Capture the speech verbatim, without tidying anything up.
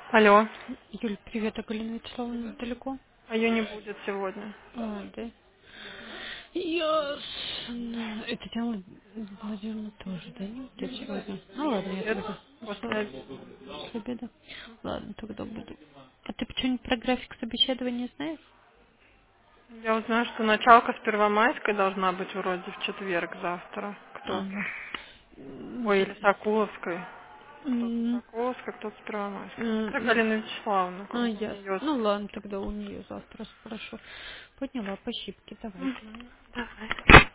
Алло. Юль, привет, а Галина Вячеславовна далеко? А ее не будет сегодня. А, да. Ясно. Это Татьяна Владимировна тоже, да, не будет сегодня? Ну ладно, я Будет тогда после с- обеда. с обеда. Ладно, тогда буду. А ты что-нибудь про график собеседования знаешь? Я узнаю, что началка с Первомайской должна быть вроде в четверг завтра. Кто? Ага. М, Ой, или с Акуловской. Кто-то с м, Акуловской, кто-то с Первомайской. м, Это м. Галина Вячеславовна. А, У ясно. нее. Ну ладно, тогда у нее завтра спрошу. Поняла, по щипке, давай. Давай.